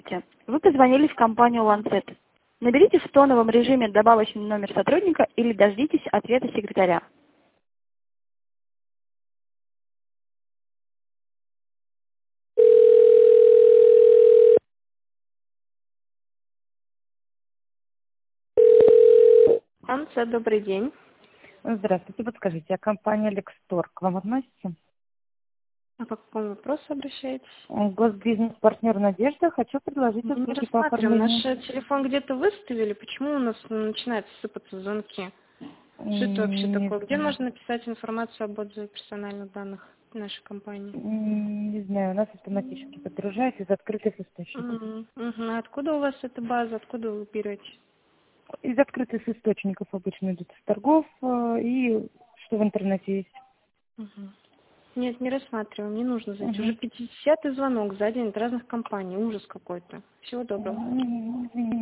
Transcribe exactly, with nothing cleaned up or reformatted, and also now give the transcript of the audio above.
Вы позвонили в компанию Lancet. Наберите в тоновом режиме добавочный номер сотрудника или дождитесь ответа секретаря. Lancet, добрый день. Здравствуйте, подскажите, а компания Лексторг к вам относится? А по какому вопросу обращаетесь? Госбизнес-партнер «Надежда». Хочу предложить Мы не услуги по рассматриваем. оформлению. Наш телефон где-то выставили. Почему у нас начинают сыпаться звонки? Что это вообще М, Не такое? Где знаю. можно написать информацию об отзыве персональных данных нашей компании? М, Не знаю, у нас автоматически подгружается из открытых источников. Мгм. Мгм. А откуда у вас эта база? Откуда вы берете? Из открытых источников обычно идут из торгов э, и что в интернете есть. Мгм. Нет, не рассматриваем, не нужно звонить. Уже Мгм. пятидесятый звонок за день от разных компаний. Ужас какой-то. Всего доброго. М,